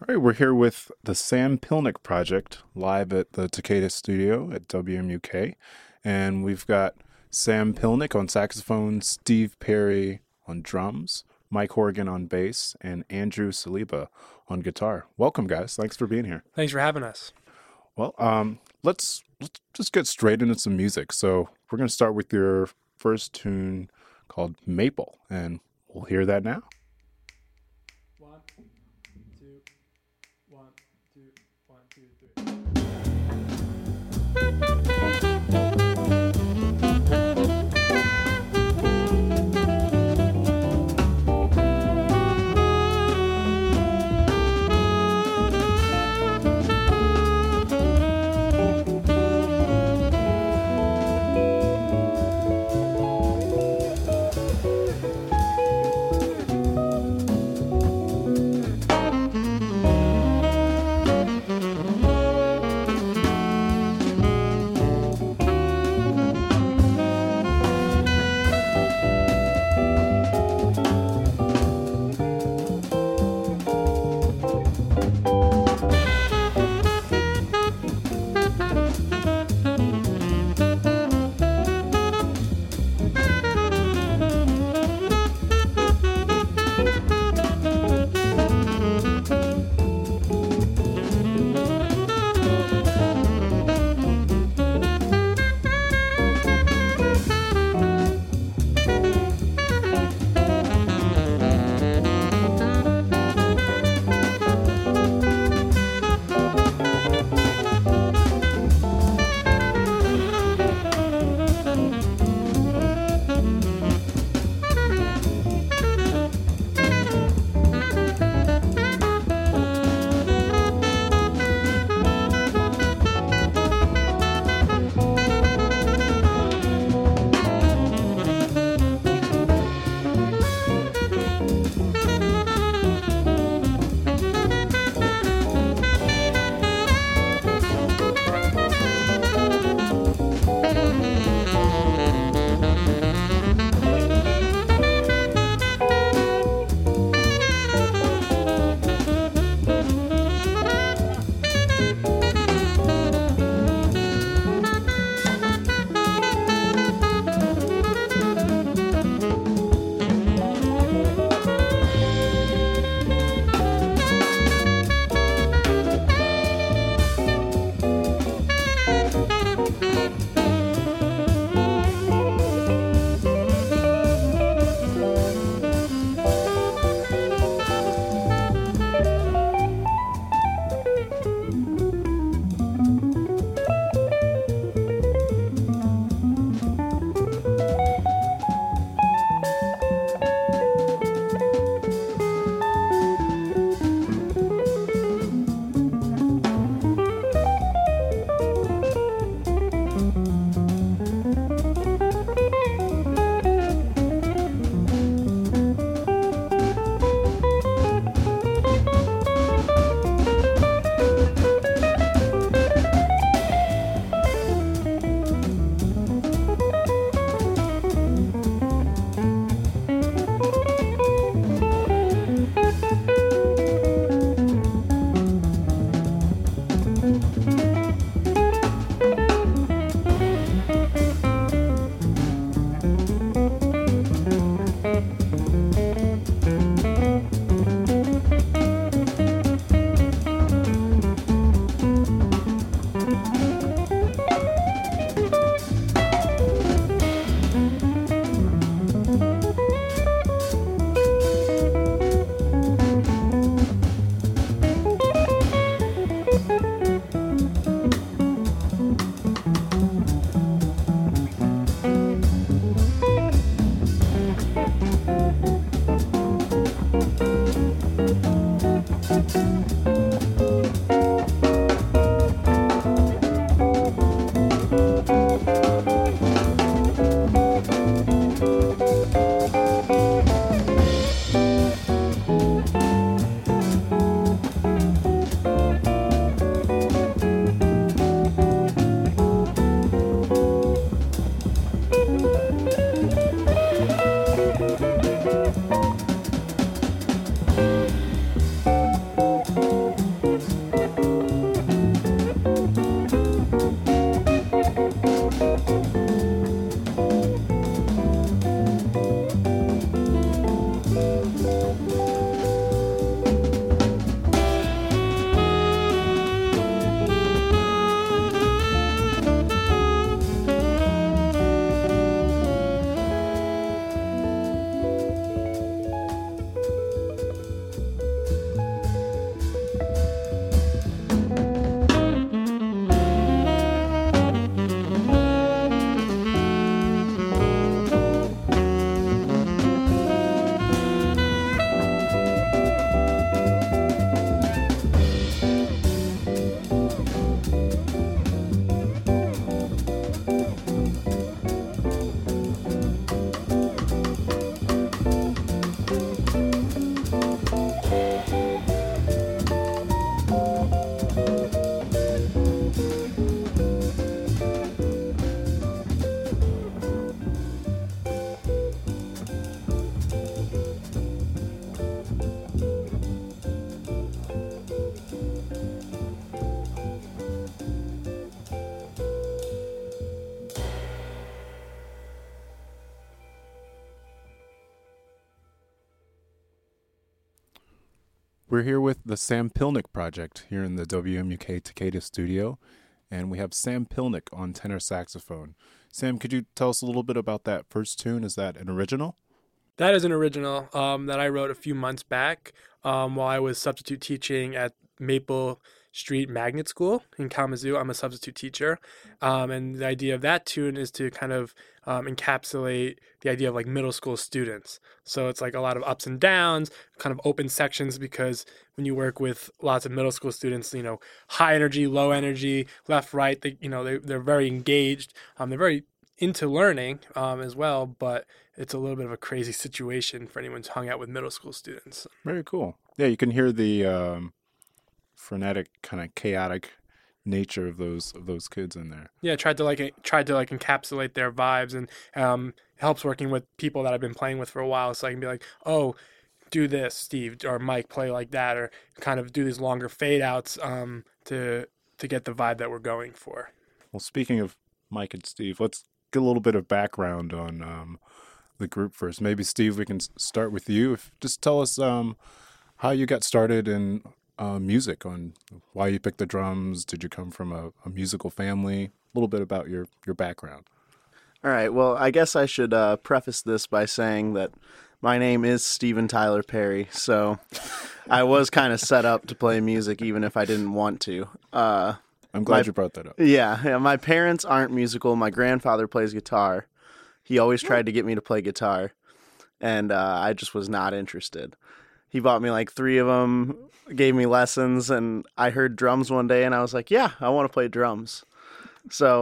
All right, we're here with the Sam Pilnick Project live at the Takeda Studio at WMUK. And we've got Sam Pilnick on saxophone, Steve Perry on drums, Mike Horgan on bass, and Andrew Saliba on guitar. Welcome, guys. Thanks for being here. Thanks for having us. Well, let's just get straight into some music. So we're going to start with your first tune called Maple, and we'll hear that now. 1, 2, 1, 2, 1, 2, 1. We're here with the Sam Pilnick Project here in the WMUK Takeda studio, and we have Sam Pilnick on tenor saxophone. Sam, could you tell us a little bit about that first tune? Is that an original? That is an original that I wrote a few months back while I was substitute teaching at Maple Street Magnet School in Kalamazoo. I'm a substitute teacher. And the idea of that tune is to kind of encapsulate the idea of like middle school students. So it's like a lot of ups and downs, kind of open sections, because when you work with lots of middle school students, you know, high energy, low energy, left, right, they're very engaged. They're very into learning as well, but it's a little bit of a crazy situation for anyone who's hung out with middle school students. Very cool. Yeah, you can hear the frenetic, kind of chaotic nature of those kids in there. Yeah, tried to encapsulate their vibes, and it helps working with people that I've been playing with for a while, so I can be like, oh, do this, Steve, or Mike, play like that, or kind of do these longer fade outs to get the vibe that we're going for. Well, speaking of Mike and Steve, let's get a little bit of background on the group first. Maybe, Steve, we can start with you. Just tell us how you got started in music, on why you picked the drums. Did you come from a musical family? A little bit about your background. All right. Well, I guess I should preface this by saying that my name is Steven Tyler Perry, so I was kind of set up to play music even if I didn't want to. I'm glad you brought that up. Yeah, my parents aren't musical. My grandfather plays guitar. He always tried to get me to play guitar, and I just was not interested. He bought me like 3 of them, gave me lessons, and I heard drums one day, and I was like, yeah, I want to play drums. So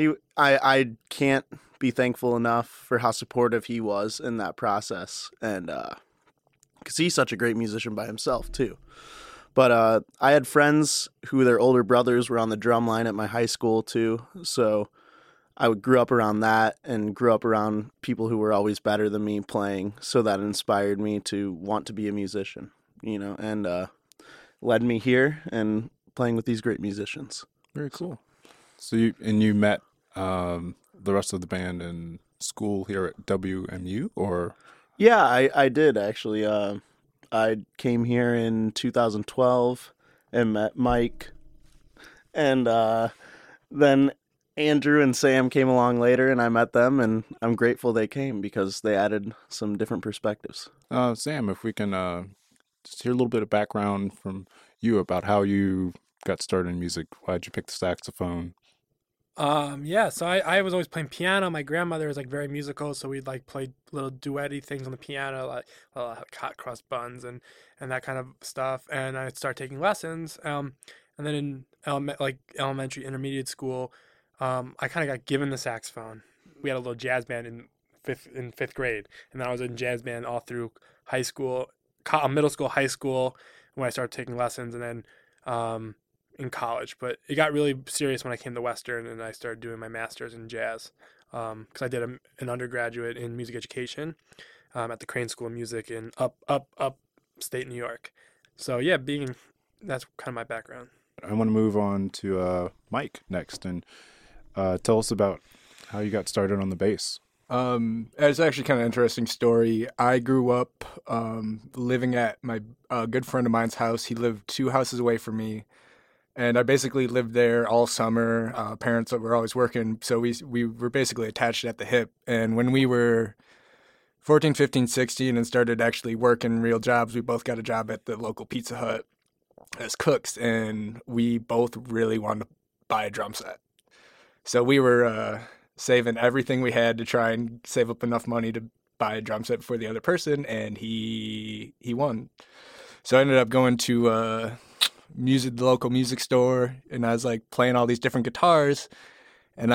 I can't be thankful enough for how supportive he was in that process, and because he's such a great musician by himself, too. But I had friends who their older brothers were on the drum line at my high school, too, so I grew up around that and grew up around people who were always better than me playing, so that inspired me to want to be a musician, you know, and led me here and playing with these great musicians. Very cool. So you met the rest of the band in school here at WMU, or? Yeah, I did actually. I came here in 2012 and met Mike, and then Andrew and Sam came along later, and I met them, and I'm grateful they came because they added some different perspectives. Sam, if we can just hear a little bit of background from you about how you got started in music. Why'd you pick the saxophone? So I was always playing piano. My grandmother was like very musical, so we'd like play little duetty things on the piano, like hot cross buns and that kind of stuff. And I started taking lessons. And then in elementary, intermediate school, I kind of got given the saxophone. We had a little jazz band in fifth grade, and then I was in jazz band all through high school, middle school, high school, when I started taking lessons, and then in college. But it got really serious when I came to Western, and I started doing my master's in jazz, because I did an undergraduate in music education at the Crane School of Music in upstate New York. So yeah, that's kind of my background. I want to move on to Mike next, and tell us about how you got started on the bass. It's actually kind of an interesting story. I grew up living at my good friend of mine's house. He lived 2 houses away from me, and I basically lived there all summer. Parents were always working, so we were basically attached at the hip. And when we were 14, 15, 16 and started actually working real jobs, we both got a job at the local Pizza Hut as cooks, and we both really wanted to buy a drum set. So we were saving everything we had to try and save up enough money to buy a drum set for the other person, and he won. So I ended up going to the local music store, and I was like playing all these different guitars, and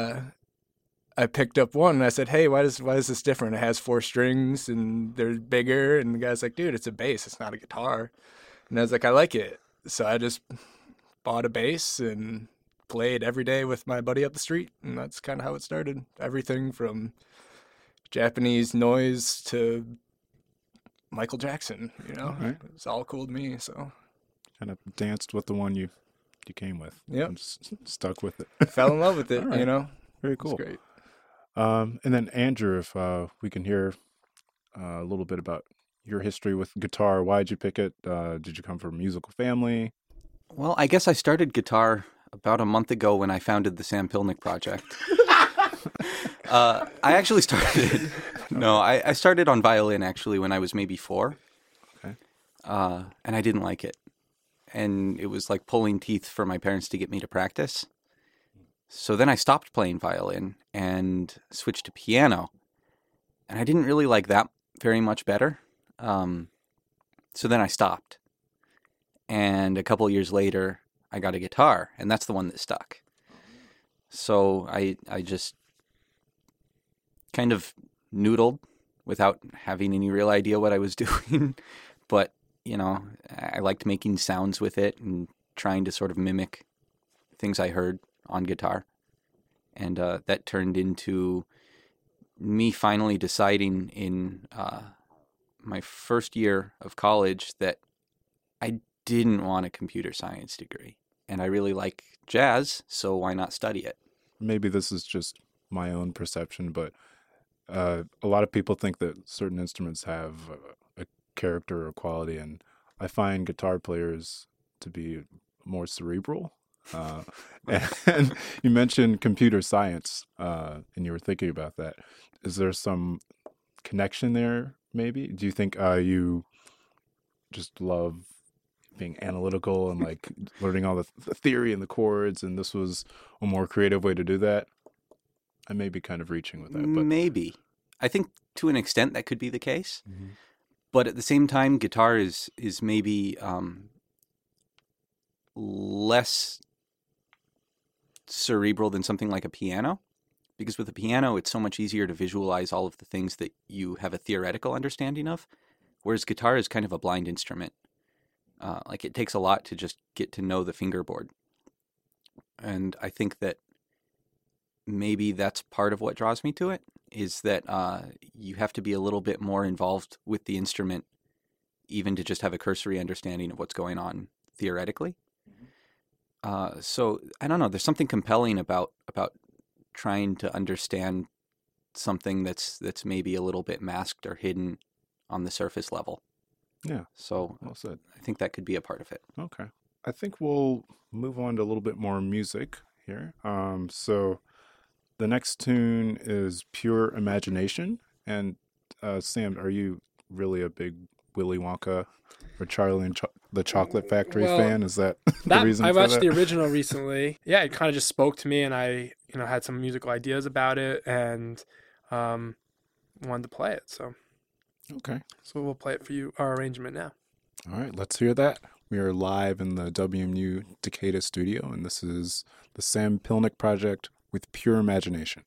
I picked up one, and I said, hey, why is this different? It has 4 strings, and they're bigger, and the guy's like, dude, it's a bass, it's not a guitar. And I was like, I like it. So I just bought a bass and played every day with my buddy up the street, and that's kind of how it started. Everything from Japanese noise to Michael Jackson, you know? Right. It's all cool to me, so. Kind of danced with the one you came with. Yep. And stuck with it. Fell in love with it, All right. you know? Very cool. It's great. And then Andrew, if we can hear a little bit about your history with guitar. Why'd you pick it? Did you come from a musical family? Well, I guess I started guitar about a month ago when I founded the Sam Pilnick Project. I actually started. No, I started on violin actually when I was maybe 4. Okay. And I didn't like it. And it was like pulling teeth for my parents to get me to practice. So then I stopped playing violin and switched to piano. And I didn't really like that very much better. So then I stopped. And a couple years later, I got a guitar, and that's the one that stuck. So I just kind of noodled without having any real idea what I was doing. But, you know, I liked making sounds with it and trying to sort of mimic things I heard on guitar. And that turned into me finally deciding in my first year of college that I didn't want a computer science degree. And I really like jazz, so why not study it? Maybe this is just my own perception, but a lot of people think that certain instruments have a character or quality, and I find guitar players to be more cerebral. And you mentioned computer science, and you were thinking about that. Is there some connection there, maybe? Do you think you just love being analytical and like learning all the theory and the chords, and this was a more creative way to do that? I may be kind of reaching with that, but Maybe. I think to an extent that could be the case. Mhm. But at the same time, guitar is maybe less cerebral than something like a piano. Because with a piano, it's so much easier to visualize all of the things that you have a theoretical understanding of. Whereas guitar is kind of a blind instrument. Like it takes a lot to just get to know the fingerboard. And I think that maybe that's part of what draws me to it, is that you have to be a little bit more involved with the instrument, even to just have a cursory understanding of what's going on theoretically. So I don't know. There's something compelling about trying to understand something that's maybe a little bit masked or hidden on the surface level. yeah, So well said. I think that could be a part of it. Okay. I think we'll move on to a little bit more music here. So the next tune is Pure Imagination. And Sam, are you really a big Willy Wonka or Charlie and the Chocolate Factory Well, fan? Is that the That reason I for watched that? the original recently. Yeah, it kind of just spoke to me, and I, had some musical ideas about it, and wanted to play it. So Okay. we'll play it for you. Our arrangement now. All right, let's hear that. We are live in the WMU Decatur studio, and this is the Sam Pilnick Project with Pure Imagination.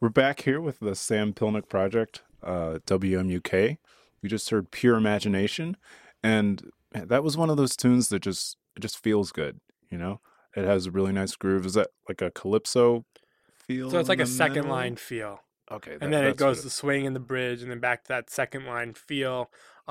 We're back here with the Sam Pilnick Project, WMUK. We just heard Pure Imagination, and that was one of those tunes that it just feels good, you know? It has a really nice groove. Is that like a calypso feel? So it's like in a the second middle? line feel. Okay. And then it that's goes what to swing in the bridge and then back to that second line feel.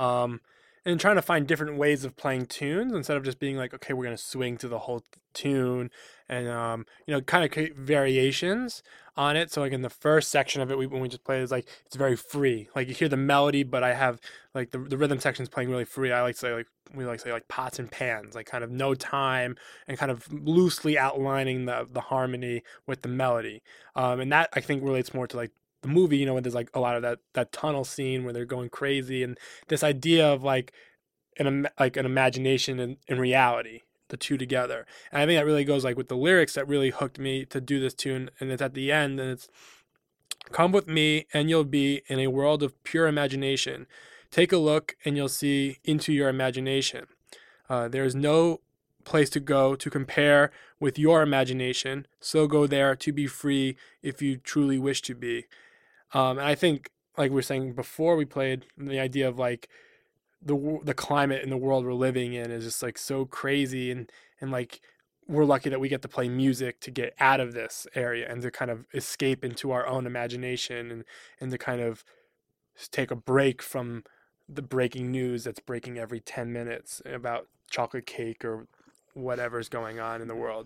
And trying to find different ways of playing tunes instead of just being like, okay, we're going to swing to the whole tune and, kind of create variations on it. So like in the first section of it, when we just played, it's like, it's very free. Like you hear the melody, but I have like the rhythm section's playing really free. I like to say we like to say like pots and pans, like kind of no time and kind of loosely outlining the harmony with the melody. And that I think relates more to like the movie, when there's like a lot of that tunnel scene where they're going crazy, and this idea of like an imagination and reality, the two together. And I think that really goes like with the lyrics that really hooked me to do this tune. And it's at the end, and it's, come with me and you'll be in a world of pure imagination. Take a look and you'll see into your imagination. There is no place to go to compare with your imagination. So go there to be free if you truly wish to be. And I think, like we were saying before we played, the idea of like the climate in the world we're living in is just like so crazy, and like we're lucky that we get to play music to get out of this area and to kind of escape into our own imagination and to kind of take a break from the breaking news that's breaking every 10 minutes about chocolate cake or whatever's going on in the world,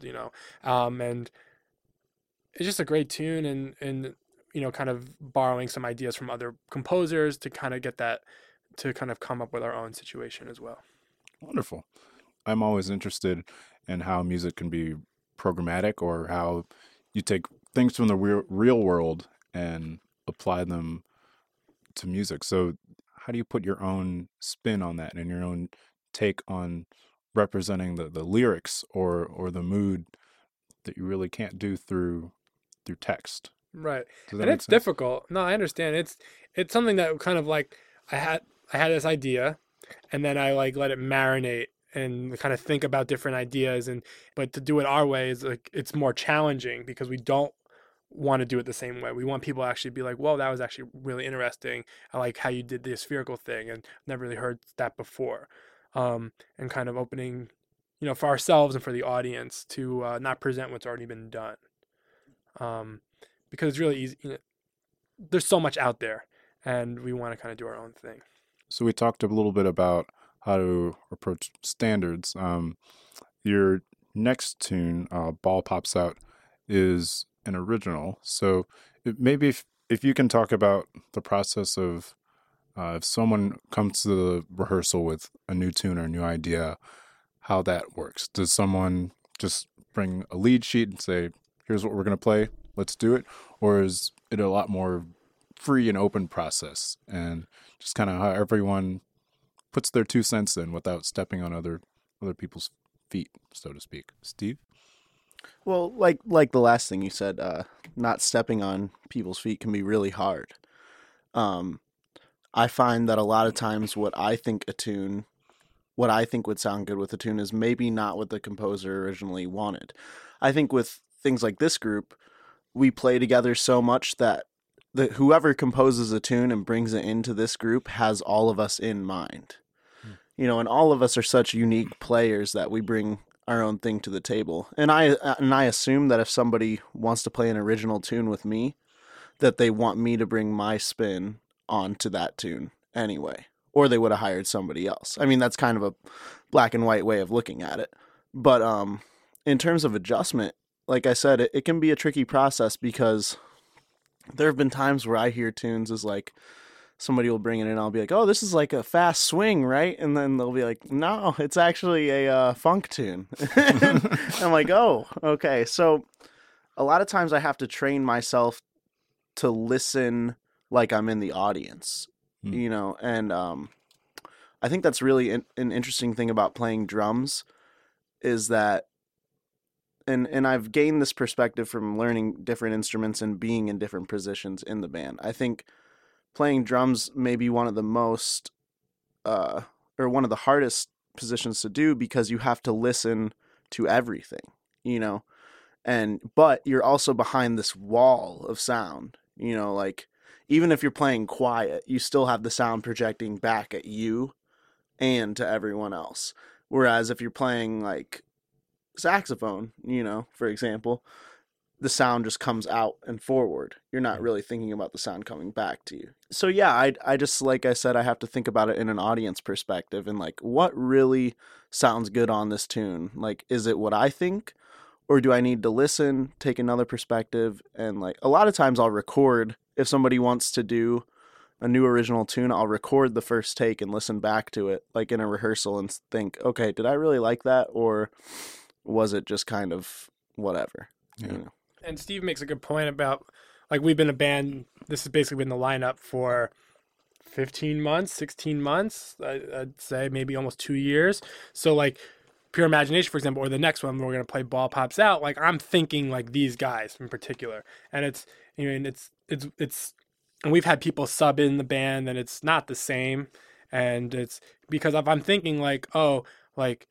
and it's just a great tune, and kind of borrowing some ideas from other composers to kind of get that, to kind of come up with our own situation as well. Wonderful. I'm always interested in how music can be programmatic, or how you take things from the real world and apply them to music. So how do you put your own spin on that and your own take on representing the lyrics or the mood that you really can't do through text? Right. Does that And make it's sense? difficult. No, I understand. It's something that kind of like I had this idea, and then I like let it marinate and kind of think about different ideas, but to do it our way is like it's more challenging because we don't want to do it the same way. We want people to actually be like, "Whoa, that was actually really interesting. I like how you did the spherical thing, and never really heard that before." And kind of opening, for ourselves and for the audience to not present what's already been done. Because it's really easy. There's so much out there, and we want to kind of do our own thing. So we talked a little bit about how to approach standards. Your next tune, Ball Pops Out, is an original. So maybe if you can talk about the process of if someone comes to the rehearsal with a new tune or a new idea, how that works. Does someone just bring a lead sheet and say, here's what we're going to play, let's do it? Or is it a lot more free and open process and just kind of how everyone puts their 2 cents in without stepping on other people's feet, so to speak? Steve? Well, like the last thing you said, not stepping on people's feet can be really hard. I find that a lot of times what I think would sound good with a tune is maybe not what the composer originally wanted. I think with things like this group, we play together so much that whoever composes a tune and brings it into this group has all of us in mind. And all of us are such unique players that we bring our own thing to the table. And I assume that if somebody wants to play an original tune with me, that they want me to bring my spin onto that tune anyway, or they would have hired somebody else. I mean, that's kind of a black and white way of looking at it. But in terms of adjustment, like I said, it can be a tricky process because there have been times where I hear tunes as like somebody will bring it in and I'll be like, oh, this is like a fast swing, right? And then they'll be like, no, it's actually a funk tune. And I'm like, oh, okay. So a lot of times I have to train myself to listen like I'm in the audience, and I think that's really an interesting thing about playing drums is that, and I've gained this perspective from learning different instruments and being in different positions in the band. I think playing drums may be one of the most, or one of the hardest positions to do because you have to listen to everything, but you're also behind this wall of sound, You know, like even if you're playing quiet, you still have the sound projecting back at you and to everyone else. Whereas if you're playing like saxophone, you know, for example, the sound just comes out and forward. You're not really thinking about the sound coming back to you. So yeah, I just, like I said, I have to think about it in an audience perspective and like what really sounds good on this tune. Like, is it what I think, or do I need to listen, take another perspective? And like a lot of times I'll record, if somebody wants to do a new original tune, I'll record the first take and listen back to it like in a rehearsal and think, okay, did I really like that, or was it just kind of whatever? Yeah. You know? And Steve makes a good point about, like, we've been a band, this has basically been the lineup for 15 months, 16 months, I'd say maybe almost 2 years. So like Pure Imagination, for example, or the next one we're going to play, Ball Pops Out, like I'm thinking like these guys in particular. And it's, you know, and it's, and we've had people sub in the band and it's not the same. And it's because if I'm thinking like, oh, like,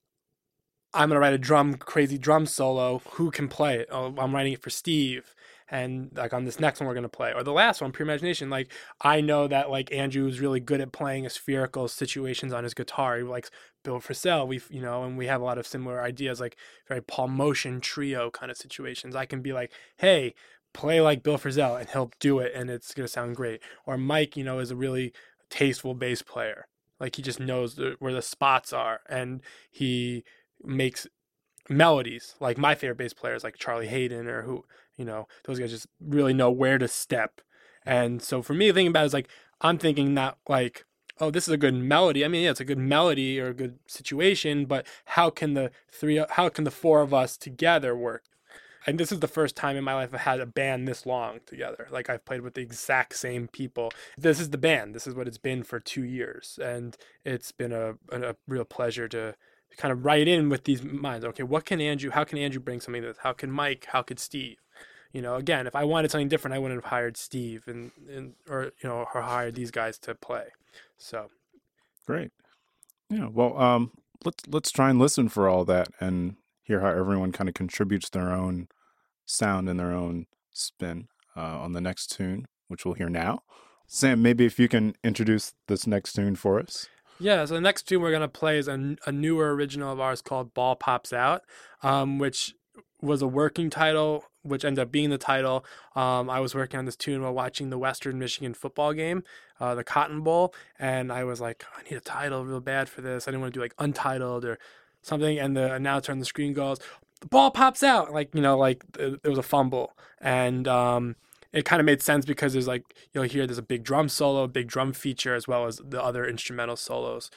I'm going to write a crazy drum solo. Who can play it? Oh, I'm writing it for Steve. And like on this next one we're going to play, or the last one, Pure Imagination, like I know that like Andrew is really good at playing spherical situations on his guitar. He likes Bill Frisell. And we have a lot of similar ideas, like very Paul Motion trio kind of situations. I can be like, hey, play like Bill Frisell, and he'll do it. And it's going to sound great. Or Mike, is a really tasteful bass player. Like he just knows where the spots are, and he makes melodies. Like my favorite bass players like Charlie Hayden, or who, those guys just really know where to step. And so for me, thinking about it is like, I'm thinking not like, oh, this is a good melody. I mean, yeah, it's a good melody or a good situation, but how can the four of us together work? And this is the first time in my life I've had a band this long together. Like I've played with the exact same people. This is the band. This is what it's been for 2 years. And it's been a real pleasure to kind of write in with these minds. Okay, how can Andrew bring something to this? How can Mike? How could Steve? Again, if I wanted something different, I wouldn't have hired Steve or hired these guys to play. So great. Yeah. Well, let's try and listen for all that and hear how everyone kind of contributes their own sound and their own spin on the next tune, which we'll hear now. Sam, maybe if you can introduce this next tune for us. Yeah, so the next tune we're going to play is a newer original of ours called Ball Pops Out, which was a working title, which ended up being the title. I was working on this tune while watching the Western Michigan football game, the Cotton Bowl, and I was like, I need a title real bad for this. I didn't want to do like Untitled or something, and the announcer on the screen goes, the ball pops out, it was a fumble. And it kind of made sense because there's like, there's a big drum solo, a big drum feature, as well as the other instrumental solos.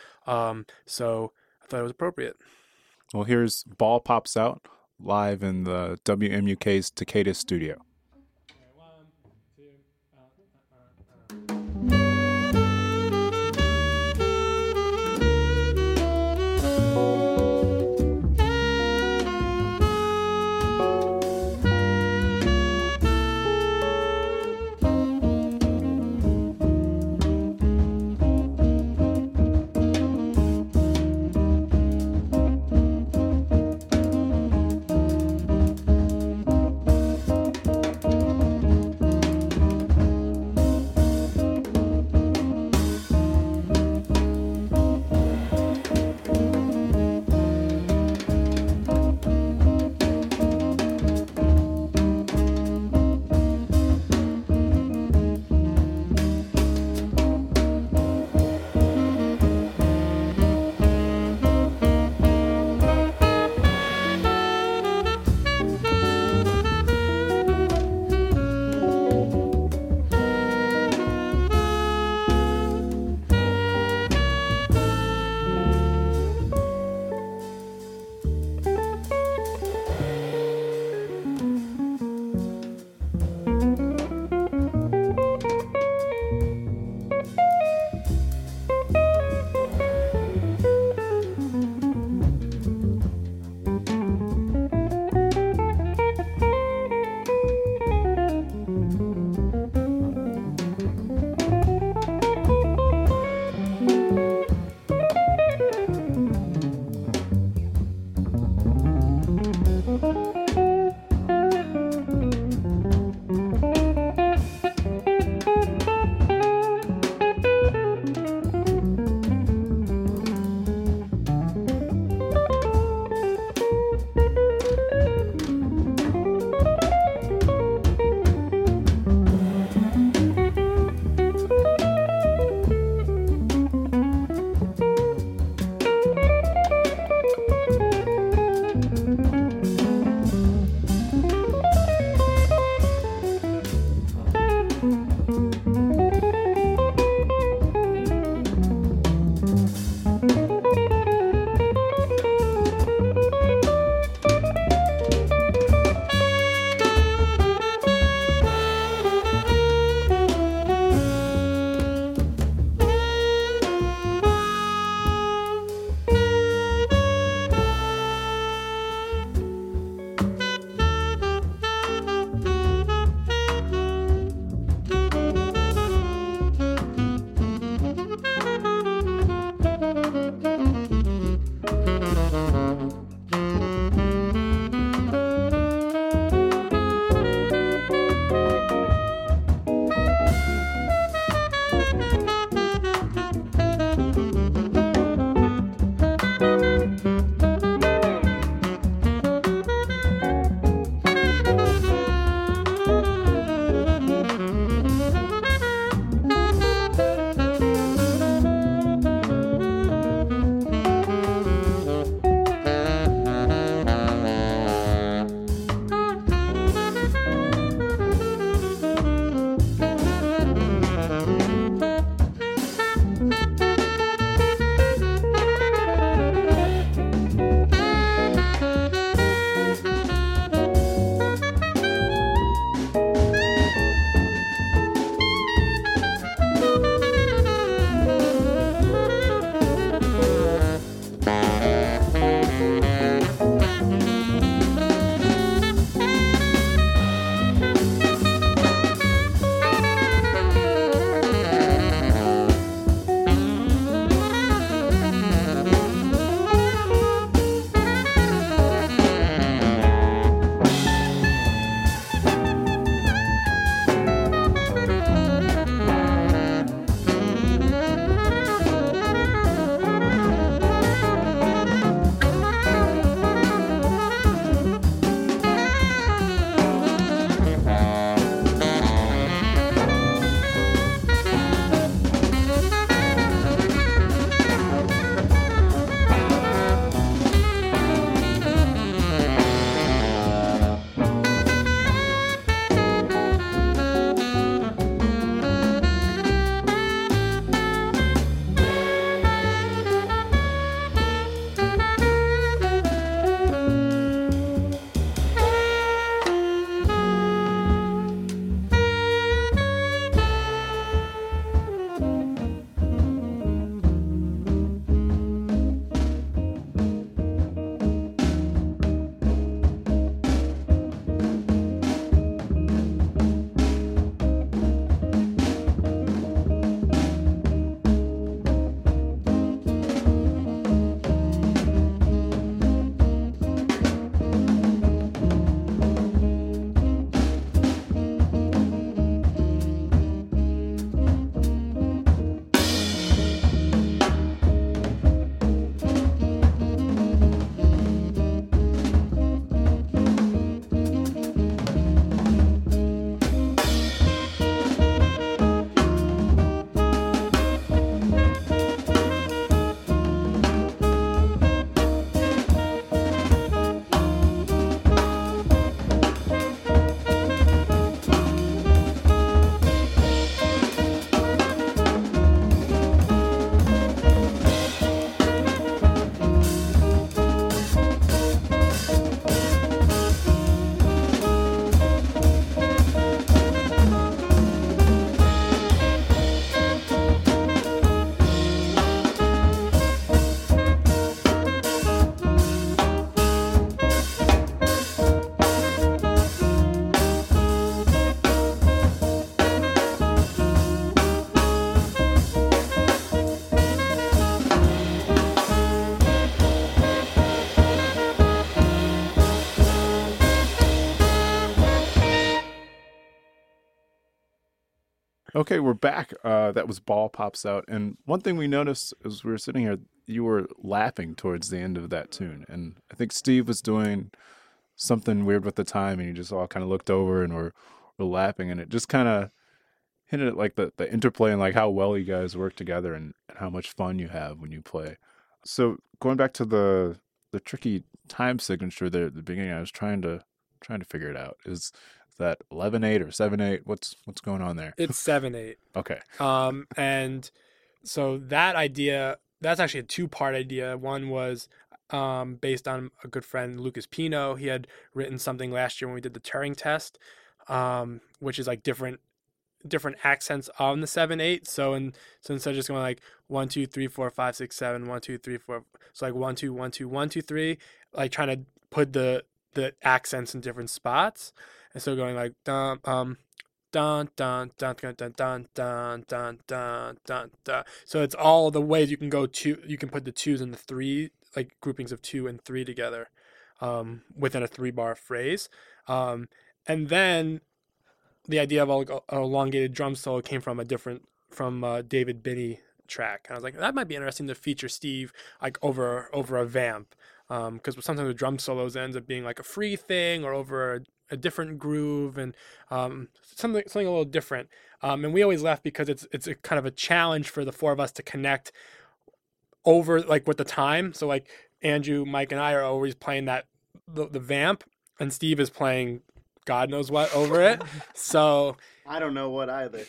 So I thought it was appropriate. Well, here's Ball Pops Out live in the WMUK's Takeda studio. Okay, we're back. That was Ball Pops Out. And one thing we noticed as we were sitting here, you were laughing towards the end of that tune. And I think Steve was doing something weird with the time, and you just all kind of looked over and were laughing. And it just kind of hinted at like the interplay and like how well you guys work together and how much fun you have when you play. So going back to the tricky time signature there at the beginning, I was trying to figure it out. Is that 11/8 or 7/8? What's going on there? It's 7/8. Okay. And so that idea, that's actually a two-part idea. One was based on a good friend, Lucas Pino. He had written something last year when we did the Turing test, which is like different accents on the 7/8. So instead of just going like 1 2 3 4 5 6 7 1 2 3 4, so like 1 2 1 2 1 2 3, like trying to put the accents in different spots. And so going like dun dun dun dun dun dun dun dun dun dun dun. So it's all the ways you can go to. You can put the twos and the three, like groupings of 2 and 3 together, within a 3-bar phrase. And then the idea of an elongated drum solo came from David Binney track. And I was like, that might be interesting to feature Steve like over a vamp, because sometimes the drum solos ends up being like a free thing or over a different groove and something a little different. And we always laugh because it's a kind of a challenge for the four of us to connect over like with the time. So like Andrew, Mike, and I are always playing the vamp, and Steve is playing God knows what over it. So I don't know what either.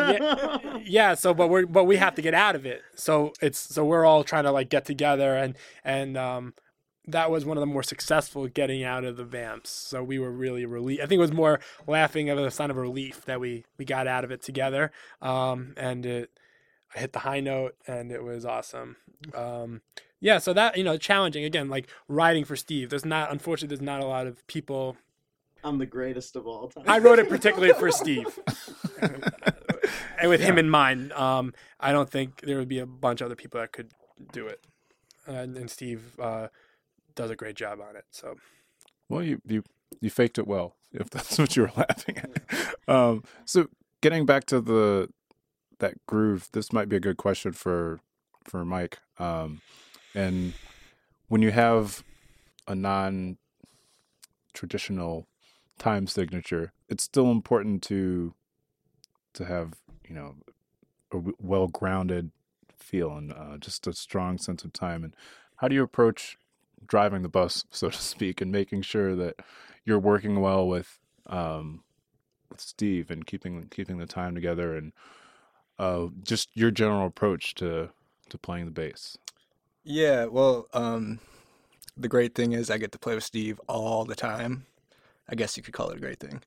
yeah. So but we have to get out of it. So we're all trying to like get together and that was one of the more successful getting out of the vamps. So we were really relieved. I think it was more laughing of a sign of relief that we got out of it together. And I hit the high note and it was awesome. Yeah. So that, challenging again, like writing for Steve. Unfortunately, there's not a lot of people. I'm the greatest of all time. I wrote it particularly for Steve. And with him in mind, I don't think there would be a bunch of other people that could do it. And Steve does a great job on it. So, well, you faked it well, if that's what you were laughing at. So getting back to that groove, this might be a good question for Mike. And when you have a non-traditional time signature, it's still important to have a well-grounded feel and just a strong sense of time. And how do you approach driving the bus, so to speak, and making sure that you're working well with Steve and keeping the time together, and just your general approach to playing the bass? Yeah, well, the great thing is I get to play with Steve all the time. I guess you could call it a great thing.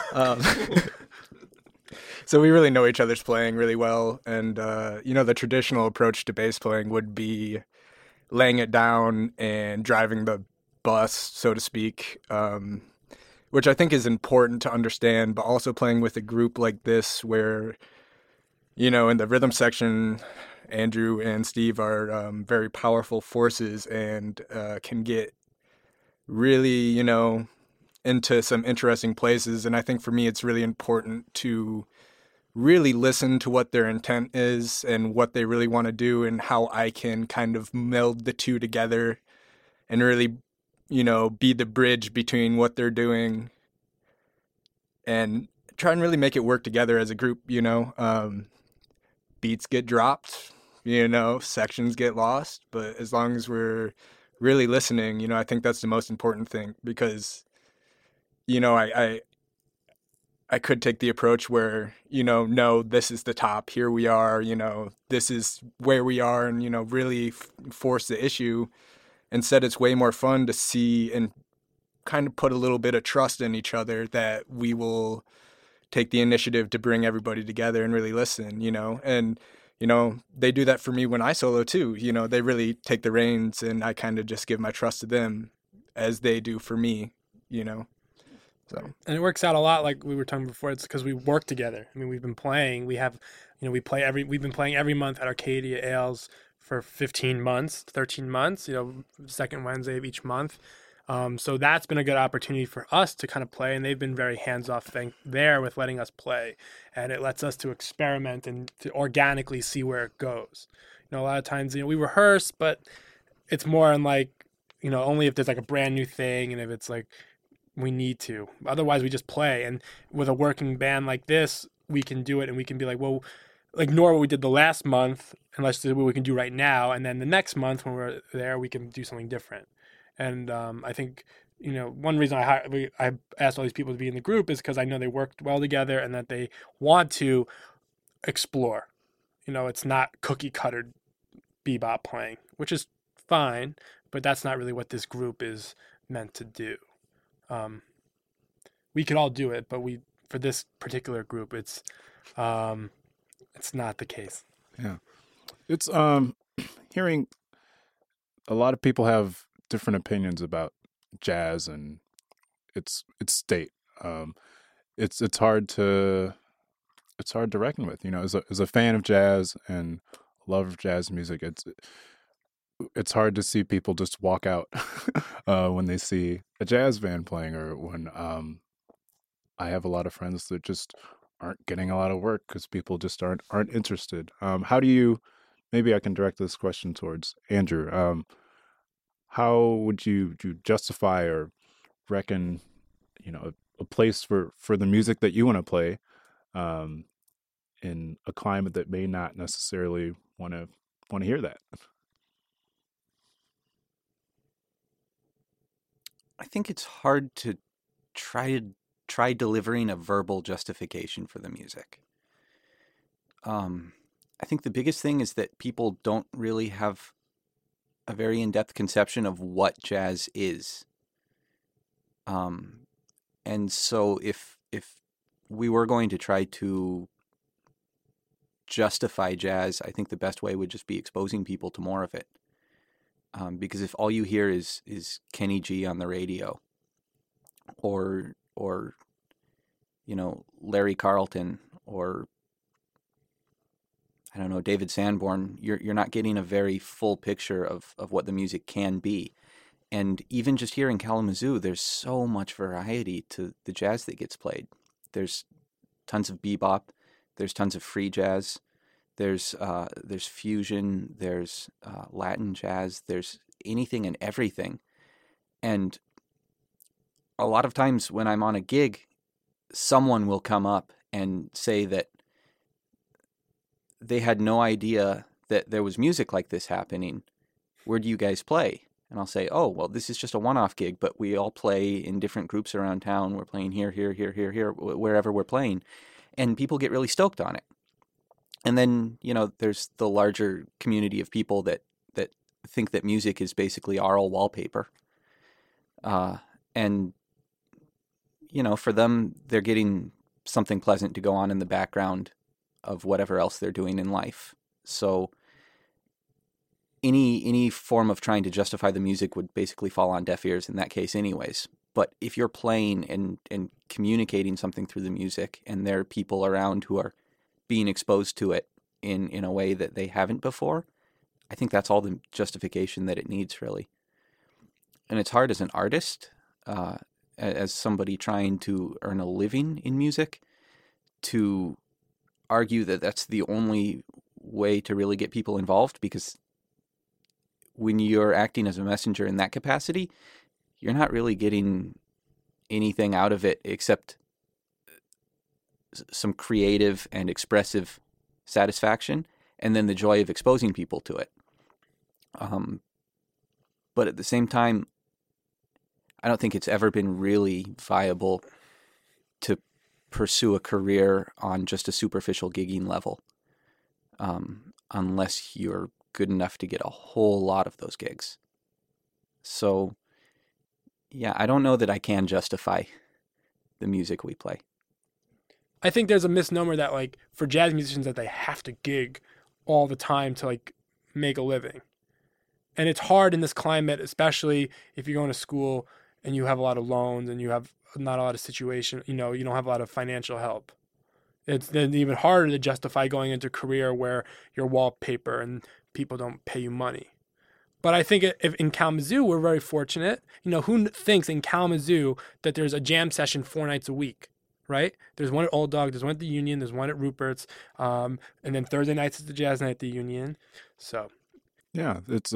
So we really know each other's playing really well. And, the traditional approach to bass playing would be laying it down and driving the bus, so to speak, which I think is important to understand, but also playing with a group like this where, in the rhythm section, Andrew and Steve are very powerful forces and can get really, into some interesting places. And I think for me, it's really important to really listen to what their intent is and what they really want to do and how I can kind of meld the two together and really, be the bridge between what they're doing and try and really make it work together as a group, beats get dropped, sections get lost, but as long as we're really listening, I think that's the most important thing because I could take the approach where, no, this is the top, here we are, this is where we are, and, really force the issue. Instead, it's way more fun to see and kind of put a little bit of trust in each other that we will take the initiative to bring everybody together and really listen, and, they do that for me when I solo too. They really take the reins and I kind of just give my trust to them as they do for me, So. And it works out a lot, like we were talking before. It's because we work together. I mean, we've been playing. We've been playing every month at Arcadia Ales for 13 months, second Wednesday of each month. So that's been a good opportunity for us to kind of play, and they've been very hands-off thing there with letting us play, and it lets us to experiment and to organically see where it goes. A lot of times, we rehearse, but it's more on like, only if there's like a brand new thing and if it's like we need to. Otherwise, we just play. And with a working band like this, we can do it, and we can be like, well, ignore what we did the last month and let's do what we can do right now. And then the next month when we're there, we can do something different. And I think, one reason I asked all these people to be in the group is because I know they worked well together and that they want to explore. It's not cookie cutter bebop playing, which is fine, but that's not really what this group is meant to do. We could all do it, but for this particular group, it's not the case. Yeah. It's hearing a lot of people have different opinions about jazz and its state. It's hard to reckon with. As a fan of jazz and love of jazz music, it's hard to see people just walk out when they see a jazz band playing, or when I have a lot of friends that just aren't getting a lot of work because people just aren't interested. How do you? Maybe I can direct this question towards Andrew. How would you justify or reckon, a place for the music that you want to play, in a climate that may not necessarily want to hear that? I think it's hard to try delivering a verbal justification for the music. I think the biggest thing is that people don't really have a very in-depth conception of what jazz is. And so if we were going to try to justify jazz, I think the best way would just be exposing people to more of it. Because if all you hear is Kenny G on the radio, or Larry Carlton, or I don't know, David Sanborn, you're not getting a very full picture of what the music can be. And even just here in Kalamazoo, there's so much variety to the jazz that gets played. There's tons of bebop, there's tons of free jazz, there's fusion, there's Latin jazz, there's anything and everything. And a lot of times when I'm on a gig, someone will come up and say that they had no idea that there was music like this happening. Where do you guys play? And I'll say, oh, well, this is just a one-off gig, but we all play in different groups around town. We're playing here, wherever we're playing. And people get really stoked on it. And then, there's the larger community of people that think that music is basically aural wallpaper. And, for them, they're getting something pleasant to go on in the background of whatever else they're doing in life. So any form of trying to justify the music would basically fall on deaf ears in that case anyways. But if you're playing and communicating something through the music, and there are people around who are being exposed to it in a way that they haven't before, I think that's all the justification that it needs, really. And it's hard as an artist, as somebody trying to earn a living in music, to argue that that's the only way to really get people involved, because when you're acting as a messenger in that capacity, you're not really getting anything out of it except some creative and expressive satisfaction, and then the joy of exposing people to it. But at the same time, I don't think it's ever been really viable to pursue a career on just a superficial gigging level, unless you're good enough to get a whole lot of those gigs. So, yeah, I don't know that I can justify the music we play. I think there's a misnomer that, like, for jazz musicians, that they have to gig all the time to, like, make a living. And it's hard in this climate, especially if you're going to school and you have a lot of loans and you have not a lot of situation, you don't have a lot of financial help. It's then even harder to justify going into a career where you're wallpaper and people don't pay you money. But I think if in Kalamazoo, we're very fortunate. You know, who thinks in Kalamazoo that there's a jam session 4 nights a week, right? There's one at Old Dog, there's one at the Union, there's one at Rupert's, and then Thursday nights is the jazz night at the Union. So, Yeah, it's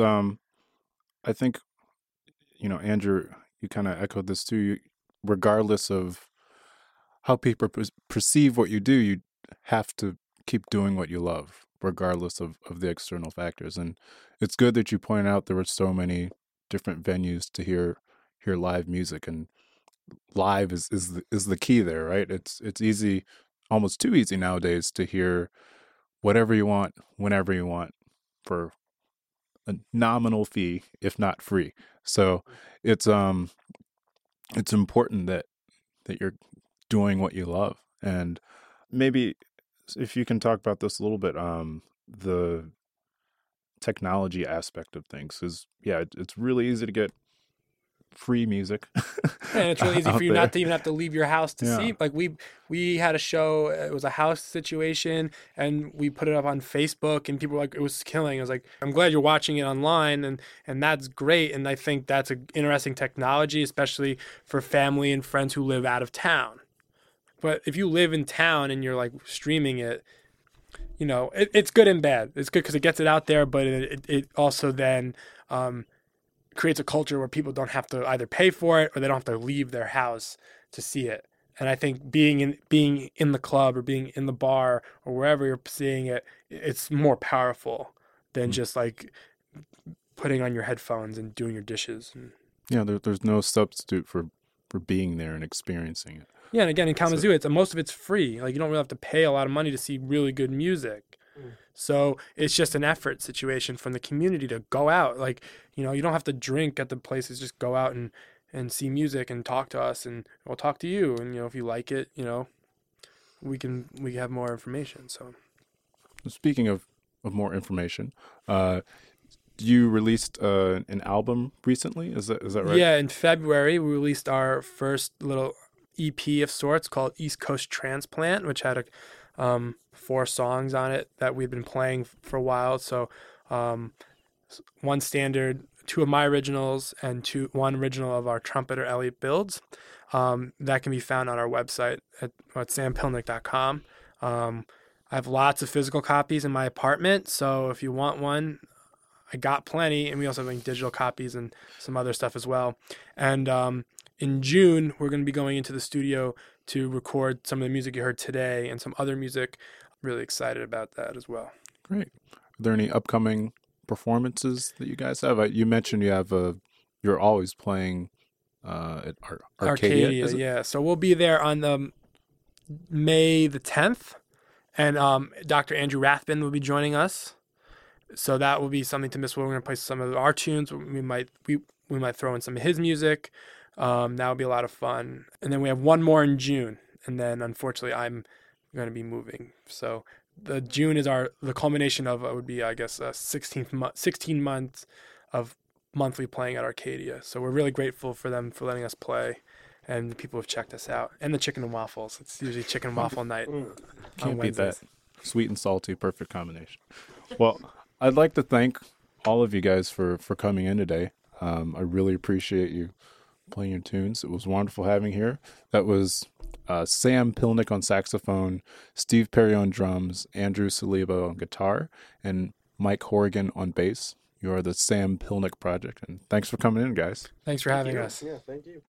I think, you know, Andrew, you kind of echoed this too. Regardless of how people perceive what you do, you have to keep doing what you love, regardless of the external factors. And it's good that you point out there were so many different venues to hear live music, and live is the key there, right? It's easy, almost too easy nowadays, to hear whatever you want, whenever you want, for a nominal fee, if not free. So it's important that you're doing what you love. And maybe if you can talk about this a little bit, the technology aspect of things is, yeah, it's really easy to get free music. And it's really easy out for you there. not to even have to leave your house to Yeah. see. Like we had a show, it was a house situation, and we put it up on Facebook, and people were like, it was killing. I was like, I'm glad you're watching it online, and that's great. And I think that's an interesting technology, especially for family and friends who live out of town. But if you live in town and you're like streaming it, you know, it's good and bad. It's good because it gets it out there, but it also then creates a culture where people don't have to either pay for it or they don't have to leave their house to see it. And I think being in the club or being in the bar or wherever you're seeing it, it's more powerful than just like putting on your headphones and doing your dishes. And, Yeah, there's no substitute for being there and experiencing it. yeah, and again in Kalamazoo, most of it's free. Like you don't really have to pay a lot of money to see really good music. So it's just an effort situation from the community to go out. Like, you know, you don't have to drink at the places. Just go out and see music and talk to us, and we'll talk to you. And, you know, if you like it, you know, we have more information. So Speaking of more information, you released an album recently. Is that right? yeah, in February, we released our first little EP of sorts called East Coast Transplant, which had 4 songs on it that we've been playing for a while. So one standard, 2 of my originals, and 1 original of our trumpeter Elliot Builds. That can be found on our website at sampilnick.com. I have lots of physical copies in my apartment, so if you want one, I got plenty. And we also have like digital copies and some other stuff as well. And in June, we're going to be going into the studio to record some of the music you heard today and some other music. Really excited about that as well. Great. Are there any upcoming performances that you guys have? You mentioned you're always playing at Arcadia. is it? Yeah. So we'll be there on May the 10th, and Dr. Andrew Rathbun will be joining us. So that will be something to miss. We're going to play some of our tunes. We might throw in some of his music. That will be a lot of fun. And then we have one more in June, and then unfortunately I'm going to be moving. So the June is the culmination of it would be, I guess, 16 months of monthly playing at Arcadia. So we're really grateful for them for letting us play, and the people who have checked us out, and the chicken and waffles. It's usually chicken and waffle night. Can't beat that. Sweet and salty, perfect combination. Well, I'd like to thank all of you guys for coming in today. I really appreciate you playing your tunes. It was wonderful having you here. That was Sam Pilnick on saxophone, Steve Perry on drums, Andrew Saliba on guitar, and Mike Horrigan on bass. You are the Sam Pilnick Project, and thanks for coming in, guys. Thanks for having us. Yeah, thank you.